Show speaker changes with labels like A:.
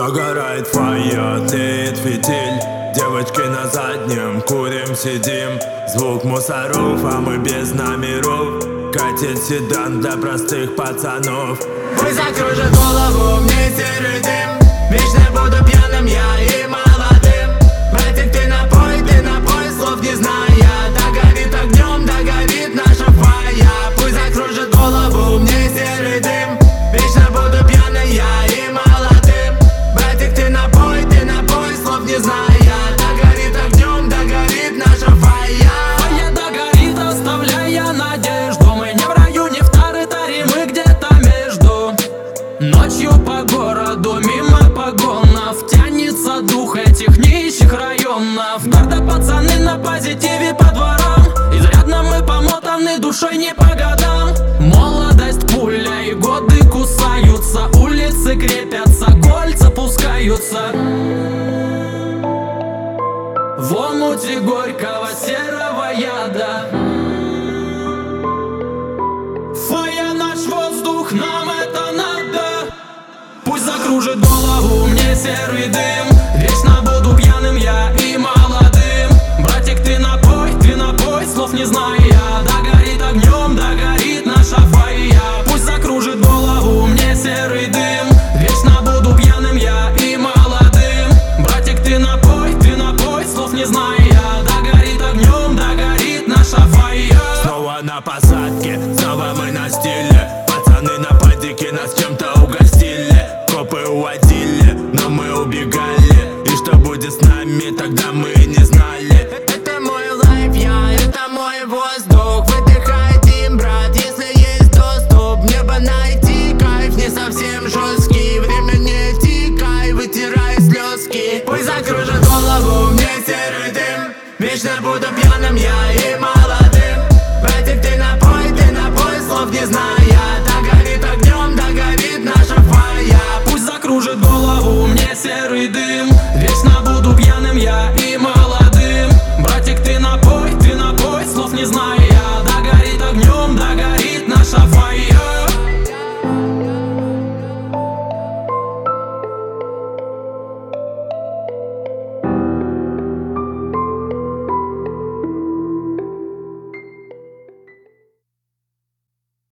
A: Догорает фойе, тлеет фитиль. Девочки на заднем, курим, сидим. Звук мусоров, а мы без номеров. Катит седан для простых пацанов.
B: Пусть закружит голову мне серый дым. Вечно буду пьяным я и молодым. Братик, ты напой, слов не зная. Догорит огнем, догорит наша фая. Пусть закружит голову мне серый дым. Вечно буду пьяным я и молодым. Братик, ты напой, слов не зная. Догорит огнем, догорит наша фая.
C: Фая догорит, оставляя надежду. Мы не в раю, не в Тары-Таре, мы где-то между. Ночью по городу, мимо погонов, тянется дух этих нищих районов. Когда пацаны на позитиве по дворам, изрядно мы помотаны душой не по годам. Молодость пуля и годы кусаются, улицы крепятся, кольца пускаются. В омуте горького серого яда. Фая наш воздух, нам это надо. Пусть закружит голову мне серый дым. Вечно буду пьяным я и молодым. Братик, ты напой, слов не зная. Догорит огнем, догорит наша фая. Пусть закружит голову мне серый дым. Вечно буду пьяным я и молодым. Братик, ты напой, слов не зная. Догорит огнем, догорит наша фая.
A: Снова на посадке, снова мы на стиле. Пацаны на падике нас чем-то угостили. Копы уводили, но мы убегали. И что будет с нами, тогда мы не знали.
B: Это мой лайф, это мой воздух. Выдыхай дым, брат, если есть доступ. Небо найти, кайф не совсем жесткий. Время не тикай, вытирай слезки. Пусть закружит голову мне серый дым. Вечно буду пьяным я и молодым. Братик, ты напой, слов не знаю.